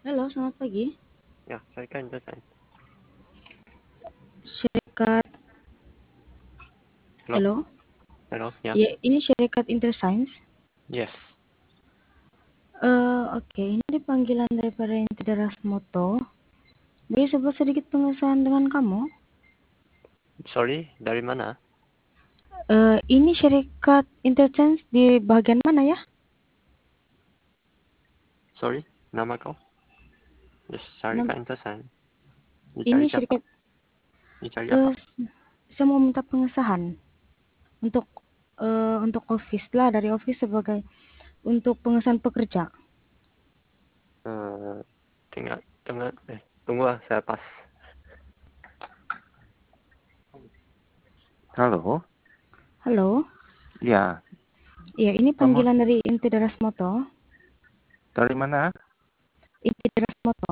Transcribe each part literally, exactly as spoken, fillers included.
Halo, selamat pagi. Ya, syarikat Indosign. Syarikat, Halo, halo. halo, ya, Ya, ini syarikat Interscience. yes. Eh, oke, ini panggilan daripada Interas Moto. Boleh sebut sedikit pengesahan dengan kamu? Sorry, dari mana? Eh, ini syarikat Interscience di bagian mana ya? Sorry, nama kau? Yes, Nam- syarikat Indosign. ini Dicari siapa? syarikat, Dicari eh, apa? saya mau minta pengesahan untuk eh, untuk office lah, dari office sebagai untuk pengesahan pekerja. Eh, tinggal, tengah, eh, tunggu lah, saya pas. Halo, Halo. ya, Ya, ini kamu panggilan dari Interas Moto. dari mana? Interas Moto.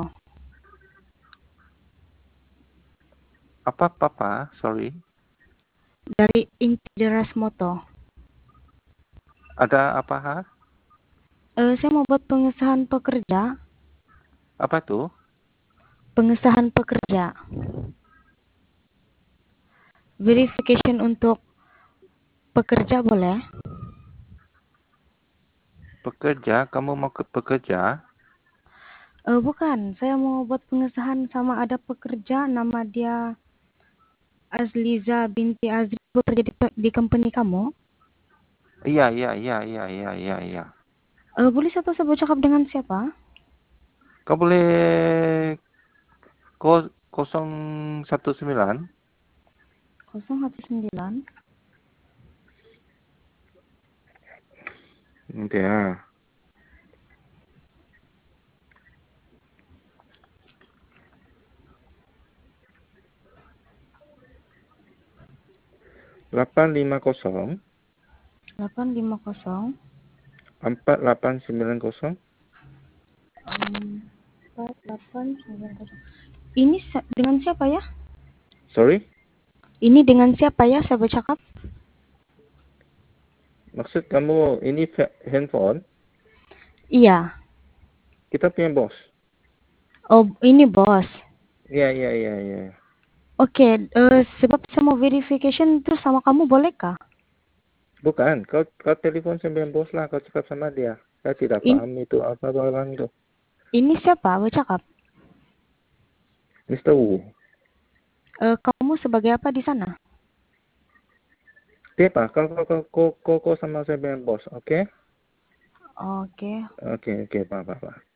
Apa, papa? Sorry, Dari Interas Moto. ada apa? Ha? Eh, saya mau buat pengesahan pekerja, Apa tuh? pengesahan pekerja, verification untuk pekerja boleh? Pekerja, kamu mau ke pekerja? Eh, bukan, saya mau buat pengesahan sama ada pekerja nama dia Azliza binti Azri bekerja di, di company kamu. Iya, iya, iya, iya, iya, iya, iya. Eh, boleh satu saya bercakap dengan siapa? Kau boleh ko kosong satu sembilan? nol satu sembilan Nanti ya. delapan lima nol delapan lima nol empat delapan sembilan nol. empat delapan sembilan nol. Ini sa- dengan siapa ya? Sorry? Ini dengan siapa ya saya bercakap? Maksud kamu ini fa- handphone? Iya. Kita punya bos. Oh, ini bos. Iya, iya, iya, iya. Oke, eh, sebab saya mau verification terus sama kamu bolehkah? Bukan, kau kau telepon sampai bos lah, kau cakap sama dia. Saya tidak In, paham itu apa orang itu. ini siapa bercakap? mister Wu. Eh, kamu sebagai apa di sana? Dia apa? Kau kau kau kau kau, kau sama saya bos, oke? Oke. Oke, oke, pak, pak, pak.